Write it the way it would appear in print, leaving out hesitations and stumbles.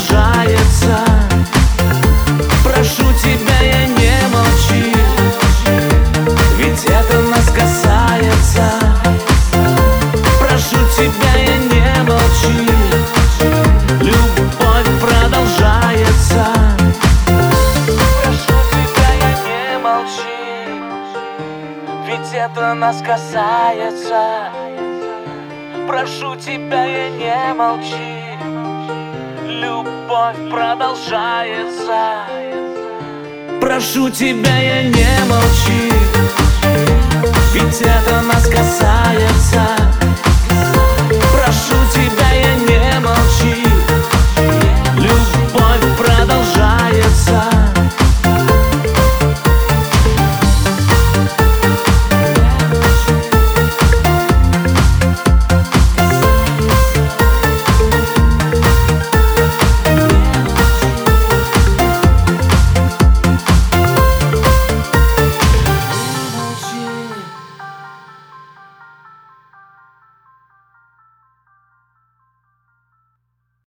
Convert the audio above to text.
продолжается. Прошу тебя, я не молчи, ведь это нас касается. Прошу тебя, я не молчи, любовь продолжается. Прошу тебя, я не молчи, ведь это нас касается. Прошу тебя, я не молчи, любовь продолжается. Прошу тебя, я не молчи, ведь это нас касается. Прошу тебя, я не молчи,